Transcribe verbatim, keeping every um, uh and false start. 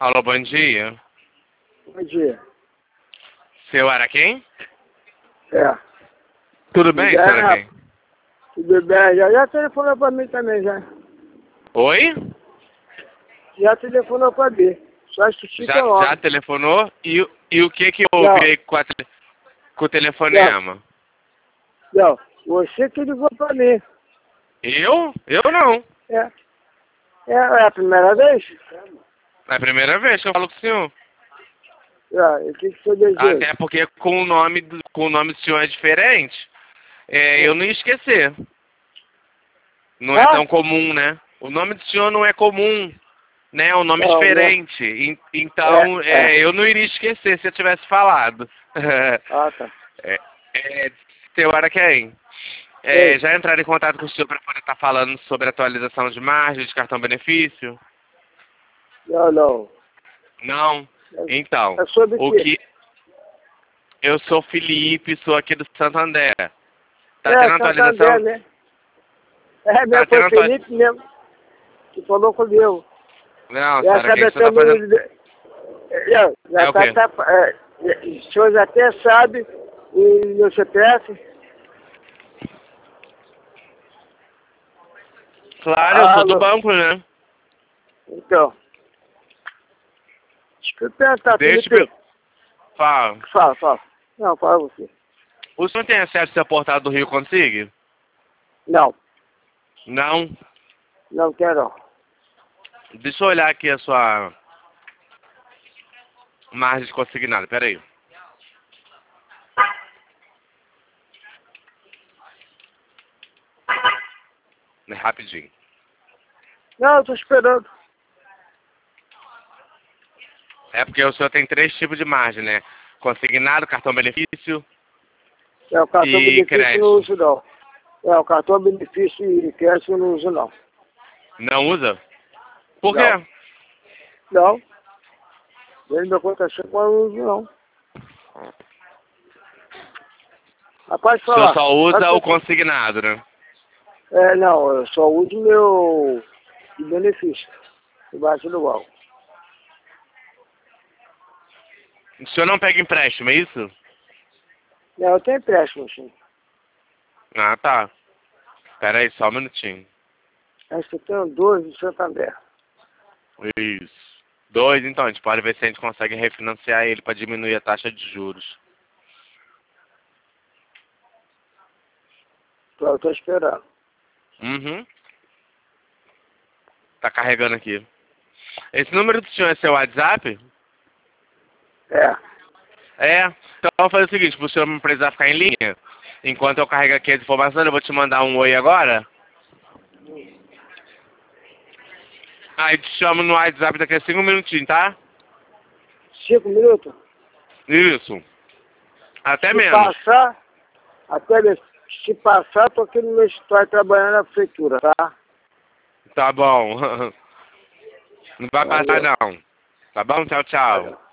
Alô, bom dia. Bom dia. Seu Araquém? É. Tudo bem, Já, seu Araquém? Tudo bem, já, já telefonou pra mim também, já. Oi? Já telefonou pra mim. Só assistir Já, seu nome. já telefonou? E, o- e o que que houve Não. aí com, a tele- com o telefonema? Não, você que ligou pra mim. Eu? Eu não. É. É, é a primeira vez? É a primeira vez que eu falo com o senhor. É, o que que você deseja? Até porque com o nome do, com o nome do senhor é diferente. É, eu não ia esquecer. Não é Ah? tão comum, né? O nome do senhor não é comum, né? É um nome Não, diferente. En- Então, É, é. é, eu não iria esquecer se eu tivesse falado. Ah, tá. é, é, seu Araquém, é, Ei. já entraram em contato com o senhor para poder estar falando sobre atualização de margem de cartão benefício? Não, não. Não? Então, É sobre o quê? que... Eu sou Felipe, sou aqui do Santander. Tá É, tendo atualização? Santander, né? É, meu, Tá foi tendo o atualização? Felipe mesmo que falou comigo. Não, Já senhora, sabe quem você até tá o fazendo... número de... Já, já É o quê? tá, tá, é, o senhor já até sabe o meu C P F. Claro, eu sou do Alô. banco, né? Então. Deixa eu perguntar, Deixa Felipe. eu... Fala. Fala, fala. Não, fala você. O senhor tem acesso ao portal do Rio Consigue? Não, Não? não quero. Deixa eu olhar aqui a sua margem de consignado, peraí. É rapidinho. Não, eu tô esperando. É porque o senhor tem três tipos de margem, né? Consignado, cartão benefício É, o cartão e benefício eu não crédito. uso, não. É, o cartão benefício e crédito eu não uso, não. Não usa? Por Não. quê? Não. Dentro da conta cheia eu não uso, não. Rapaz, O senhor falar. só usa Sabe o que- consignado, né? É, não, eu só uso meu de benefício. Debaixo do banco. O senhor não pega empréstimo, é isso? Não, eu tenho empréstimo, sim. Ah, tá. Pera aí, só um minutinho. Acho que eu tenho dois de Santander. Isso. Dois, então, a gente pode ver se a gente consegue refinanciar ele para diminuir a taxa de juros. Então, eu tô esperando. Uhum. Tá carregando aqui. Esse número do senhor é seu WhatsApp? É. É. Então eu vou fazer o seguinte, pro senhor não precisar ficar em linha, enquanto eu carrego aqui as informações, eu vou te mandar um oi agora. Aí te chamo no WhatsApp daqui a cinco minutinhos, tá? Cinco minutos? Isso. Até Se menos. passar, até mesmo. Se passar, tô aqui no meu escritório trabalhando na prefeitura, tá? Tá bom. Não vai passar Valeu. não. Tá bom? Tchau, tchau.